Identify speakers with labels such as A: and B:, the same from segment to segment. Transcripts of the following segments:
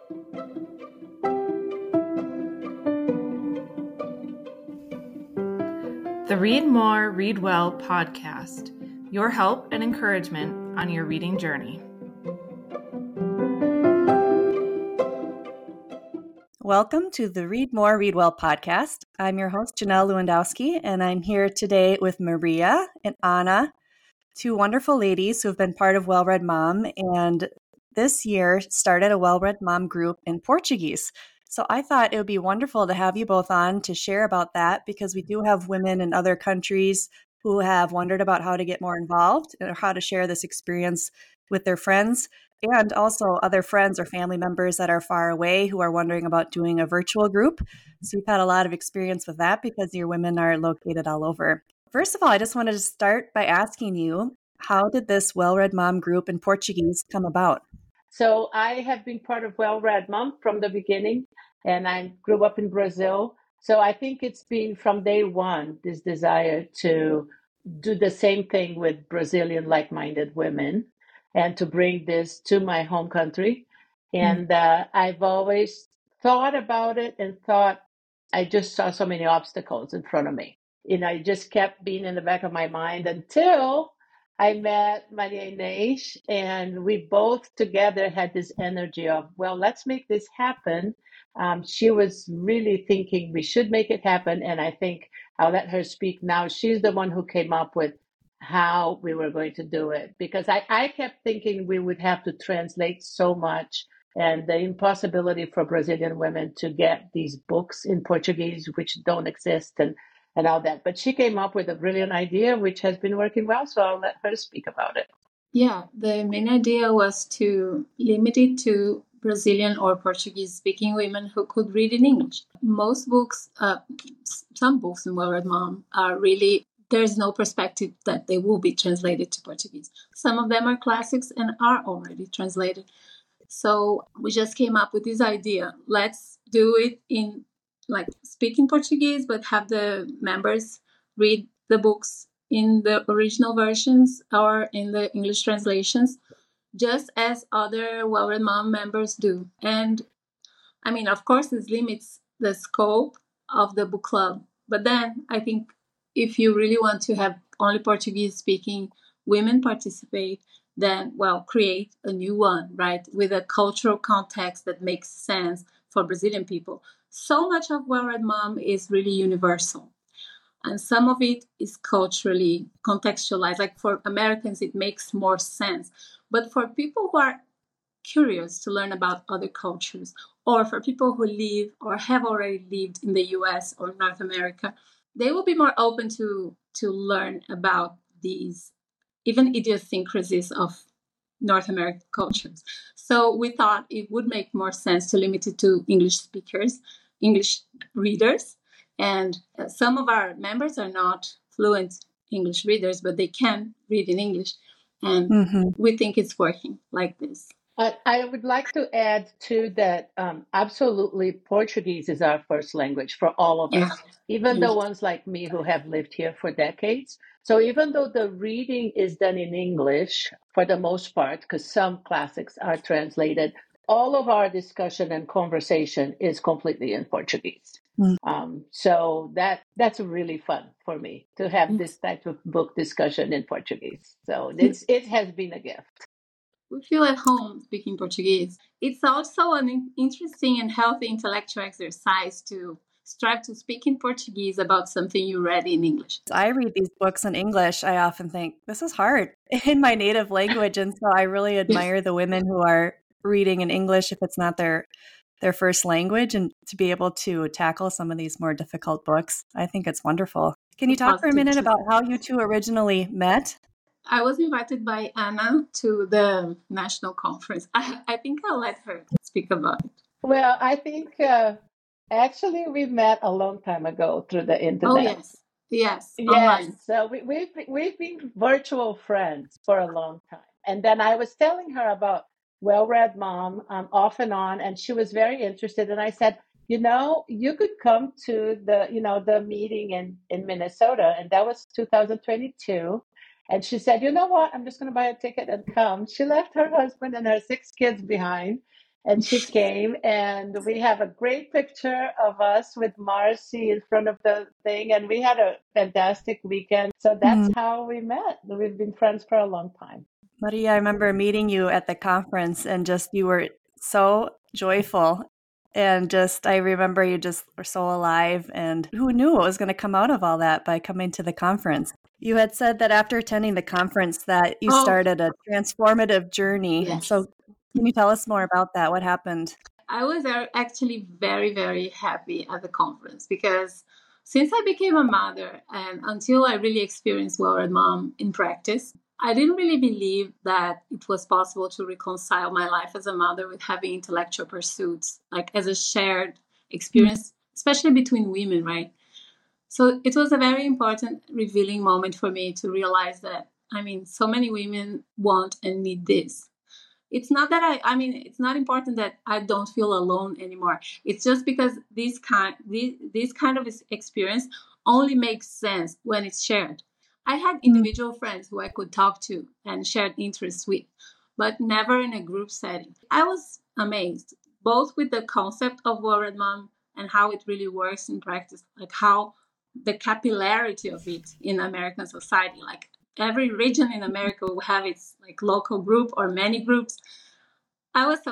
A: The Read More, Read Well podcast, your help and encouragement on your reading journey.
B: Welcome to the Read More, Read Well podcast. I'm your host, Janelle Lewandowski, and I'm here today with Maria and Anna, two wonderful ladies who have been part of Well Read Mom, and this year started a Well Read Mom group in Portuguese. So I thought it would be wonderful to have you both on to share about that, because we do have women in other countries who have wondered about how to get more involved or how to share this experience with their friends, and also other friends or family members that are far away who are wondering about doing a virtual group. So you've had a lot of experience with that because your women are located all over. First of all, I just wanted to start by asking you, how did this Well Read Mom group in Portuguese come about?
C: So I have been part of Well Read Mom from the beginning, and I grew up in Brazil. So I think it's been from day one, this desire to do the same thing with Brazilian like-minded women and to bring this to my home country. And I've always thought about it and thought I just saw so many obstacles in front of me. It just kept being in the back of my mind until I met Maria Inês, and we both together had this energy of, well, let's make this happen. She was really thinking we should make it happen, and I think I'll let her speak now. She's the one who came up with how we were going to do it, because I kept thinking we would have to translate so much, and the impossibility for Brazilian women to get these books in Portuguese, which don't exist, and all that. But she came up with a brilliant idea, which has been working well. So I'll let her speak about it.
D: Yeah, the main idea was to limit it to Brazilian or Portuguese speaking women who could read in English. Most books, some books in Well Read Mom are really, there's no perspective that they will be translated to Portuguese. Some of them are classics and are already translated. So we just came up with this idea. Let's do it in speak in Portuguese, but have the members read the books in the original versions or in the English translations, just as other Well Read Mom members do. And I mean, of course, this limits the scope of the book club. But then I think if you really want to have only Portuguese speaking women participate, then, well, create a new one, right? With a cultural context that makes sense for Brazilian people. So much of Well Read Mom is really universal. And some of it is culturally contextualized. Like for Americans, it makes more sense. But for people who are curious to learn about other cultures, or for people who live or have already lived in the US or North America, they will be more open to learn about these even idiosyncrasies of North American cultures. So we thought it would make more sense to limit it to English speakers, English readers. And some of our members are not fluent English readers, but they can read in English. And we think it's working like this.
C: I would like to add too that absolutely Portuguese is our first language for all of us, even the ones like me who have lived here for decades. So even though the reading is done in English for the most part, because some classics are translated, all of our discussion and conversation is completely in Portuguese. So that's really fun for me to have this type of book discussion in Portuguese. So it has been a gift.
D: We feel at home speaking Portuguese. It's also an interesting and healthy intellectual exercise to strive to speak in Portuguese about something you read in English.
B: I read these books in English. I often think, this is hard in my native language. And so I really admire the women who are reading in English if it's not their first language, and to be able to tackle some of these more difficult books. I think it's wonderful. Can you talk for a minute about how you two originally met?
D: I was invited by Anna to the national conference. I think I'll let her speak about it.
C: Well, I think actually we met a long time ago through the internet.
D: Oh, yes, online.
C: So we've been virtual friends for a long time. And then I was telling her about Well Read Mom off and on, and she was very interested. And I said, you could come to the meeting in Minnesota, and that was 2022. And she said, you know what? I'm just going to buy a ticket and come. She left her husband and her 6 kids behind. And she came, and we have a great picture of us with Marcy in front of the thing. And we had a fantastic weekend. So that's
B: Mm.
C: how we met. We've been friends for a long time.
B: Maria, I remember meeting you at the conference and just you were so joyful. And just, I remember you just were so alive. And who knew what was going to come out of all that by coming to the conference? You had said that after attending the conference that you started a transformative journey.
D: Yes.
B: So can you tell us more about that? What happened?
D: I was actually very, very happy at the conference because since I became a mother and until I really experienced Well-Read Mom in practice, I didn't really believe that it was possible to reconcile my life as a mother with having intellectual pursuits, like as a shared experience, especially between women, right? So it was a very important, revealing moment for me to realize that, so many women want and need this. It's not that it's not important that I don't feel alone anymore. It's just because this kind of experience only makes sense when it's shared. I had individual friends who I could talk to and shared interests with, but never in a group setting. I was amazed, both with the concept of Well-Read Mom and how it really works in practice, like how the capillarity of it in American society, like every region in America will have its like local group or many groups. I was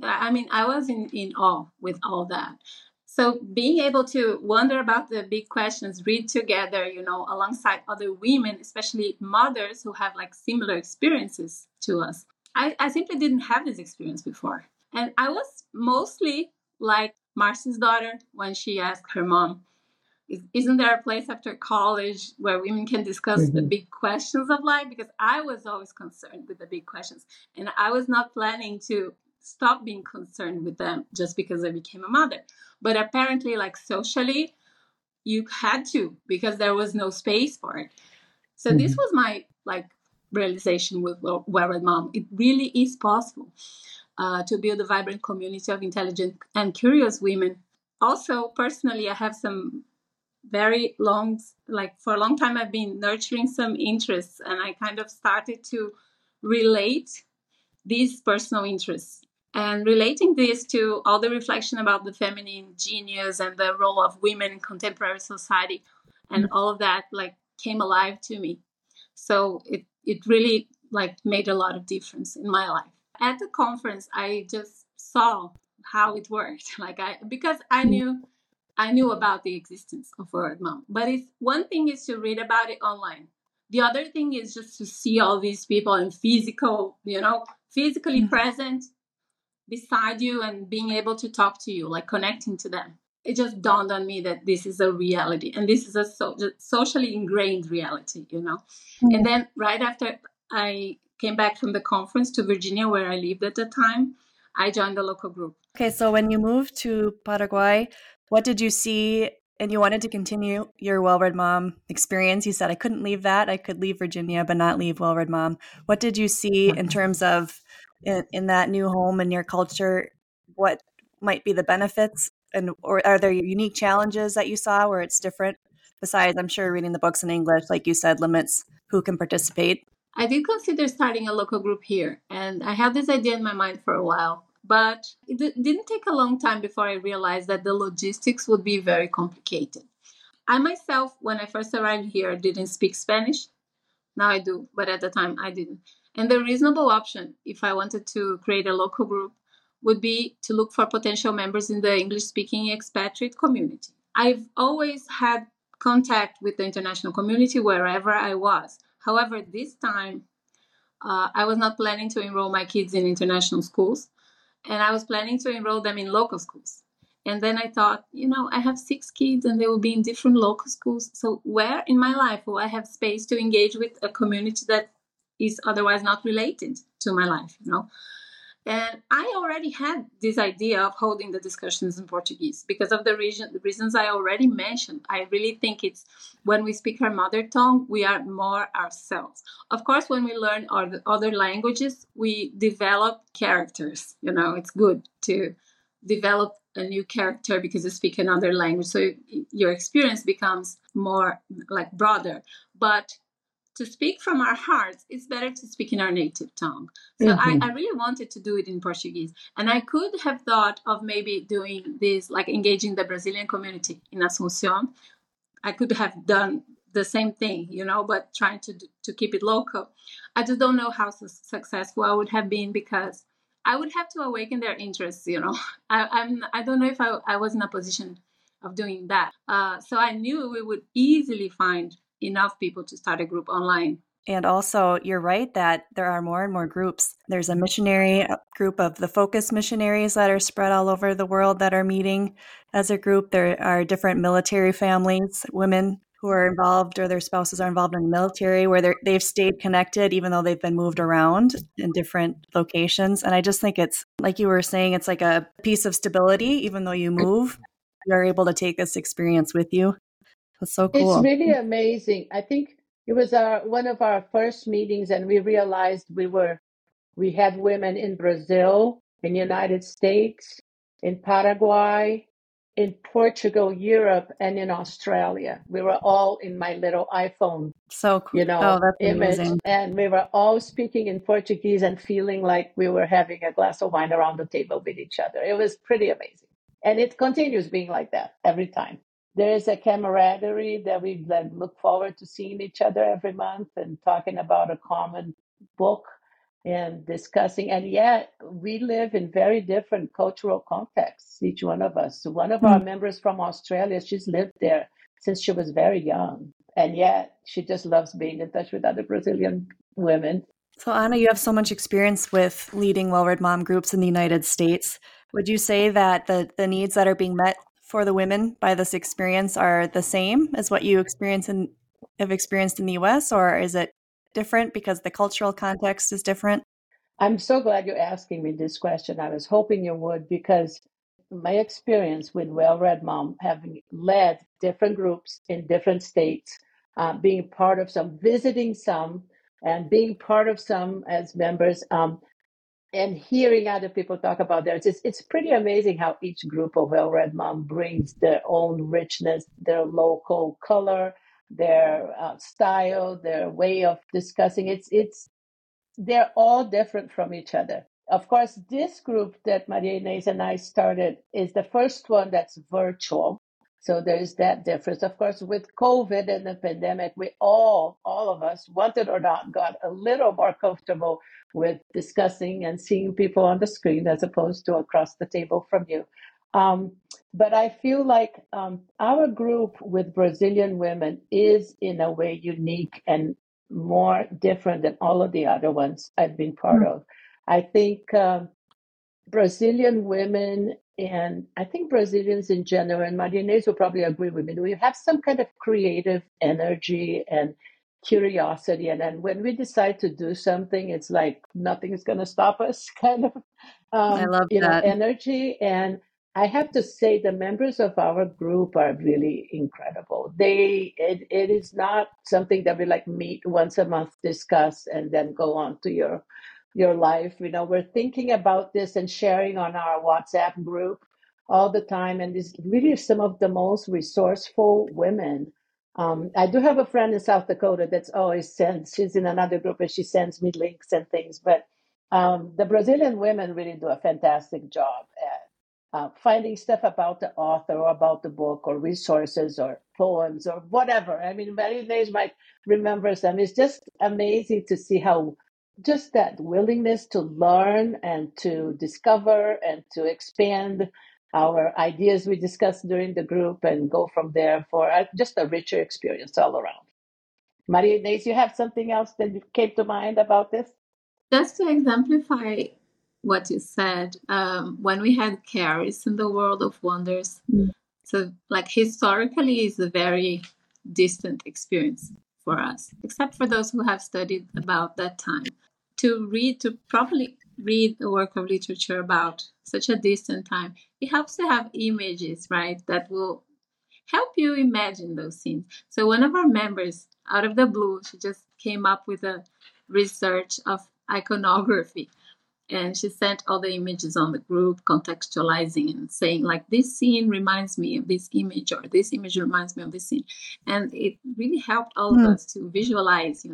D: in awe with all that. So being able to wonder about the big questions, read together, alongside other women, especially mothers who have like similar experiences to us. I simply didn't have this experience before. And I was mostly like Marcy's daughter when she asked her mom, isn't there a place after college where women can discuss the big questions of life? Because I was always concerned with the big questions. And I was not planning to stop being concerned with them just because I became a mother. But apparently, like socially, you had to, because there was no space for it. So this was my realization with Well-Read Mom. It really is possible to build a vibrant community of intelligent and curious women. Also, personally, I have some very long, for a long time, I've been nurturing some interests, and I kind of started to relate these personal interests and relating this to all the reflection about the feminine genius and the role of women in contemporary society, and all of that came alive to me. So it really made a lot of difference in my life. At the conference, I just saw how it worked. Because I knew about the existence of Well-Read Mom. But one thing is to read about it online. The other thing is just to see all these people in physically present beside you and being able to talk to you, connecting to them. It just dawned on me that this is a reality, and this is a socially ingrained reality, And then right after I came back from the conference to Virginia, where I lived at the time, I joined the local group.
B: Okay, so when you moved to Paraguay, what did you see? And you wanted to continue your Well-Read Mom experience. You said, I couldn't leave that. I could leave Virginia, but not leave Well-Read Mom. What did you see in terms of in that new home and your culture? What might be the benefits? Or are there unique challenges that you saw where it's different? Besides, I'm sure reading the books in English, like you said, limits who can participate.
D: I did consider starting a local group here, and I had this idea in my mind for a while. But it didn't take a long time before I realized that the logistics would be very complicated. I myself, when I first arrived here, didn't speak Spanish. Now I do, but at the time I didn't. And the reasonable option, if I wanted to create a local group, would be to look for potential members in the English-speaking expatriate community. I've always had contact with the international community wherever I was. However, this time, I was not planning to enroll my kids in international schools. And I was planning to enroll them in local schools. And then I thought, I have 6 kids and they will be in different local schools. So where in my life will I have space to engage with a community that is otherwise not related to my life, And I already had this idea of holding the discussions in Portuguese because of the reasons I already mentioned. I really think it's when we speak our mother tongue, we are more ourselves. Of course, when we learn other languages, we develop characters. It's good to develop a new character because you speak another language. So your experience becomes more broader. But to speak from our hearts, it's better to speak in our native tongue. So I really wanted to do it in Portuguese. And I could have thought of maybe doing this, like engaging the Brazilian community in Asunción. I could have done the same thing, but trying to keep it local. I just don't know how successful I would have been, because I would have to awaken their interests, I don't know if I was in a position of doing that. So I knew we would easily find enough people to start a group online.
B: And also, you're right that there are more and more groups. There's a missionary group of the Focus missionaries that are spread all over the world that are meeting as a group. There are different military families, women who are involved or their spouses are involved in the military, where they've stayed connected even though they've been moved around in different locations. And I just think it's, like you were saying, it's like a piece of stability. Even though you move, you're able to take this experience with you. It's so cool.
C: It's really amazing. I think it was one of our first meetings, and we realized we had women in Brazil, in the United States, in Paraguay, in Portugal, Europe, and in Australia. We were all in my little iPhone,
B: so cool. That's
C: image,
B: amazing.
C: and we were all speaking in Portuguese and feeling like we were having a glass of wine around the table with each other. It was pretty amazing, and it continues being like that every time. There is a camaraderie that we look forward to seeing each other every month and talking about a common book and discussing. And yet we live in very different cultural contexts, each one of us. So one of our members from Australia, she's lived there since she was very young. And yet she just loves being in touch with other Brazilian women.
B: So Ana, you have so much experience with leading Well-Read Mom groups in the United States. Would you say that the needs that are being met for the women by this experience are the same as what you have experienced in the US, or is it different because the cultural context is different?
C: I'm so glad you're asking me this question. I was hoping you would, because my experience with Well-Read Mom, having led different groups in different states, being part of some, visiting some, and being part of some as members, and hearing other people talk about theirs, it's pretty amazing how each group of Well-Read Mom brings their own richness, their local color, their style, their way of discussing. They're all different from each other. Of course, this group that Maria Inês and I started is the first one that's virtual. So there's that difference. Of course, with COVID and the pandemic, we all of us, wanted or not, got a little more comfortable with discussing and seeing people on the screen as opposed to across the table from you. But I feel like our group with Brazilian women is in a way unique and more different than all of the other ones I've been part of. I think Brazilian women, and I think Brazilians in general, and Maria Inês will probably agree with me, we have some kind of creative energy and curiosity. And then when we decide to do something, it's like nothing is going to stop us, kind of
B: I love that
C: energy. And I have to say the members of our group are really incredible. It is not something that we meet once a month, discuss, and then go on to your life. We're thinking about this and sharing on our WhatsApp group all the time. And it's really some of the most resourceful women. I do have a friend in South Dakota that's always she's in another group and she sends me links and things. But the Brazilian women really do a fantastic job at finding stuff about the author or about the book or resources or poems or whatever. I mean, Maria Inês might remember some. It's just amazing to see how just that willingness to learn and to discover and to expand our ideas we discussed during the group and go from there for just a richer experience all around. Maria Inês, you have something else that came to mind about this?
D: Just to exemplify what you said, when we had Caris in the World of Wonders, so historically is a very distant experience for us, except for those who have studied about that time. To properly read a work of literature about such a distant time, it helps to have images, right, that will help you imagine those scenes. So one of our members, out of the blue, she just came up with a research of iconography. And she sent all the images on the group, contextualizing and saying, like, this scene reminds me of this image, or this image reminds me of this scene. And it really helped all of us to visualize,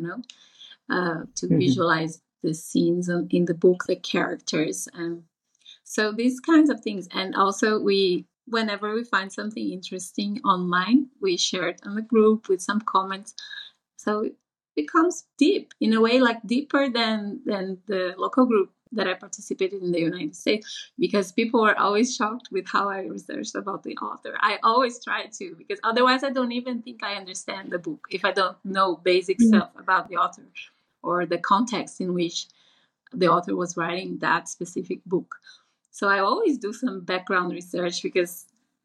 D: visualize the scenes in the book, the characters. And so these kinds of things. And also whenever we find something interesting online, we share it on the group with some comments. So it becomes deep, in a way, like deeper than the local group that I participated in the United States, because people were always shocked with how I researched about the author. I always try to, because otherwise I don't even think I understand the book if I don't know basic stuff about the author or the context in which the author was writing that specific book. So I always do some background research because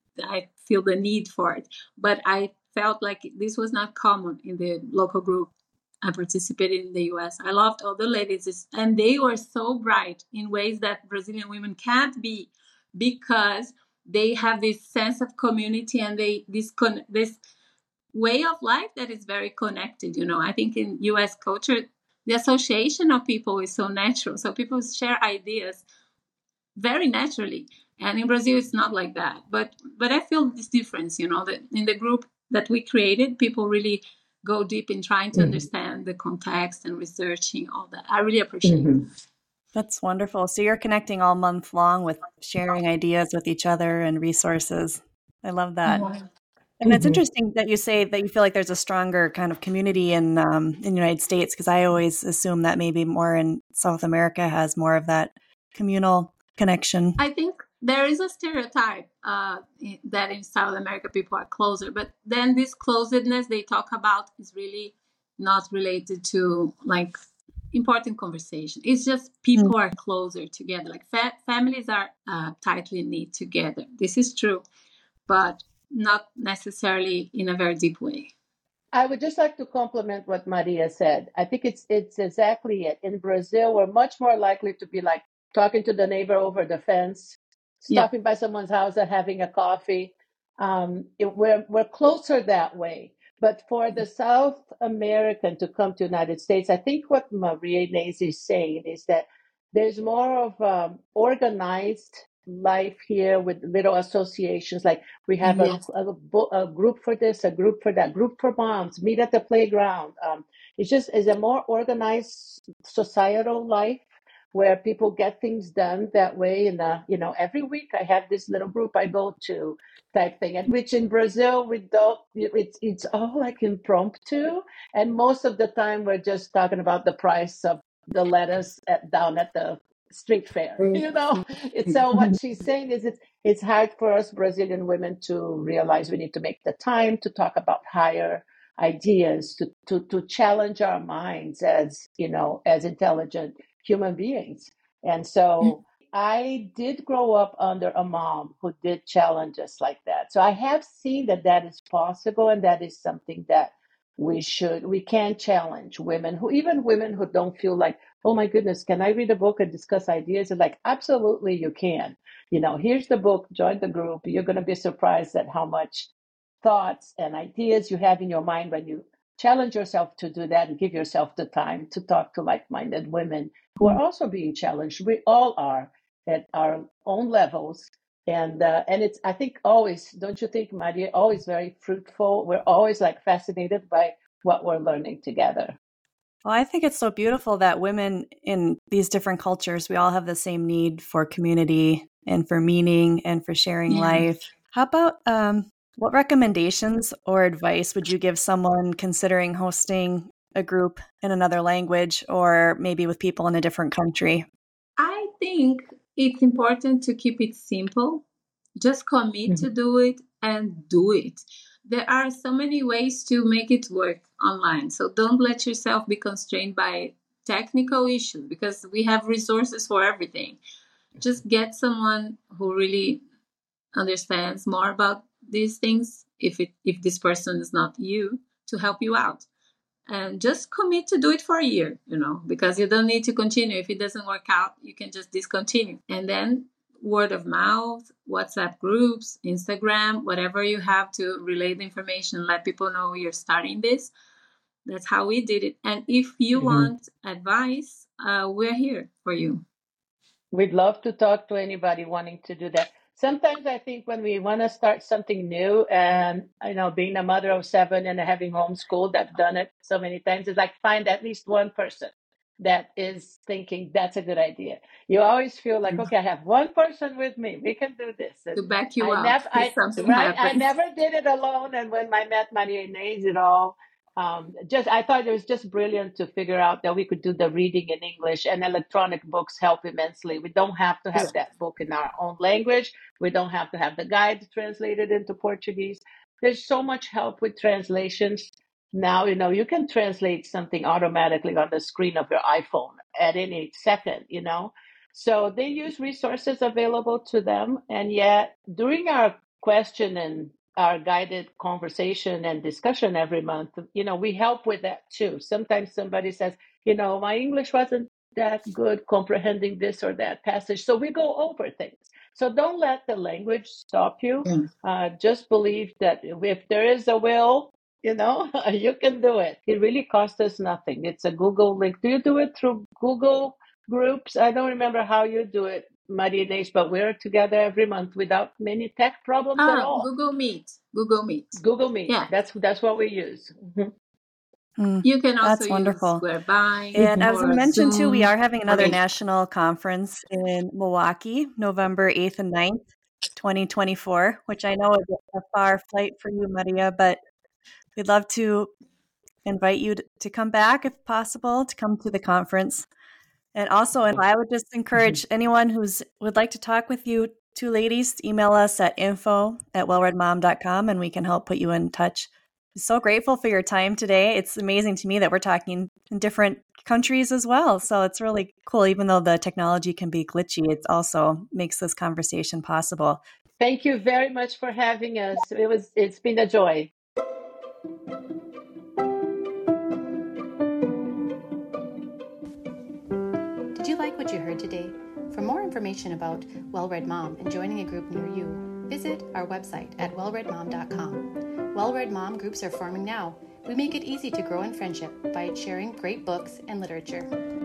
D: I feel the need for it. But I felt like this was not common in the local group I participated in the US. I loved all the ladies, and they were so bright in ways that Brazilian women can't be, because they have this sense of community and this way of life that is very connected. I think in US culture, the association of people is so natural. So people share ideas very naturally. And in Brazil, it's not like that. But I feel this difference, that in the group that we created, people really go deep in trying to understand the context and researching all that. I really appreciate it.
B: That's wonderful. So you're connecting all month long with sharing ideas with each other and resources. I love that. And it's interesting that you say that you feel like there's a stronger kind of community in the United States, because I always assume that maybe more in South America has more of that communal connection.
D: I think there is a stereotype that in South America people are closer, but then this closedness they talk about is really not related to like important conversation. It's just people are closer together. Like families are tightly knit together. This is true, but not necessarily in a very deep way.
C: I would just like to compliment what Maria said. I think it's exactly it. In Brazil, we're much more likely to be like talking to the neighbor over the fence, stopping by someone's house and having a coffee. We're closer that way. But for the South American to come to the United States, I think what Maria Inês is saying is that there's more of organized life here with little associations. Like we have a group for this, a group for that, group for moms, meet at the playground. It's a more organized societal life where people get things done that way. And, every week I have this little group I go to type thing, and which in Brazil, we don't, it's all like impromptu. And most of the time we're just talking about the price of the lettuce down at the street fair, So what she's saying is it's hard for us Brazilian women to realize we need to make the time to talk about higher ideas, to challenge our minds as intelligent human beings. And so I did grow up under a mom who did challenge us like that. So I have seen that is possible, and that is something that we can challenge women who don't feel like, oh my goodness, can I read a book and discuss ideas? And like, absolutely you can. Here's the book, join the group. You're going to be surprised at how much thoughts and ideas you have in your mind when you challenge yourself to do that and give yourself the time to talk to like-minded women who are also being challenged. We all are at our own levels. And it's, I think, always, don't you think, Maria, always very fruitful. We're always like fascinated by what we're learning together.
B: Well, I think it's so beautiful that women in these different cultures, we all have the same need for community and for meaning and for sharing life. How about what recommendations or advice would you give someone considering hosting a group in another language or maybe with people in a different country?
D: I think it's important to keep it simple. Just commit to do it and do it. There are so many ways to make it work online. So don't let yourself be constrained by technical issues, because we have resources for everything. Just get someone who really understands more about these things, if this person is not you, to help you out. And just commit to do it for a year, because you don't need to continue. If it doesn't work out, you can just discontinue. And then word of mouth, WhatsApp groups, Instagram, whatever you have to relay the information, let people know you're starting this. That's how we did it. And if you want advice, we're here for you.
C: We'd love to talk to anybody wanting to do that. Sometimes I think when we want to start something new, and being a mother of 7 and having homeschooled, I've done it so many times, is like find at least one person that is thinking that's a good idea. You always feel like, okay, I have one person with me. We can do this.
D: To back you
C: I
D: up
C: never,
D: if something
C: right? I
D: happens.
C: never did it alone. And when I met Maria Inês, it all I thought it was just brilliant to figure out that we could do the reading in English, and electronic books help immensely. We don't have to have that book in our own language. We don't have to have the guide translated into Portuguese. There's so much help with translations. Now, you can translate something automatically on the screen of your iPhone at any second, So they use resources available to them. And yet, during our question and our guided conversation and discussion every month, we help with that too. Sometimes somebody says, my English wasn't that good comprehending this or that passage. So we go over things. So don't let the language stop you. Just believe that if there is a will, you can do it. It really costs us nothing. It's a Google link. Do you do it through Google Groups? I don't remember how you do it, Maria Inês, but we're together every month without many tech problems at all.
D: Google Meet.
C: Yeah. That's what we use.
D: Mm-hmm. You can also
B: That's wonderful.
D: use Whereby.
B: And as I mentioned
D: Zoom.
B: too, we are having another national conference in Milwaukee, November 8th and 9th, 2024, which I know is a far flight for you, Maria, but we'd love to invite you to come back if possible, to come to the conference. And also, and I would just encourage anyone would like to talk with you two ladies, email us at info@wellreadmom.com and we can help put you in touch. I'm so grateful for your time today. It's amazing to me that we're talking in different countries as well. So it's really cool. Even though the technology can be glitchy, it also makes this conversation possible.
C: Thank you very much for having us. It's been a joy.
E: Did you like what you heard today? For more information about Well Read Mom and joining a group near you, visit our website at wellreadmom.com. Well Read Mom groups are forming now. We make it easy to grow in friendship by sharing great books and literature.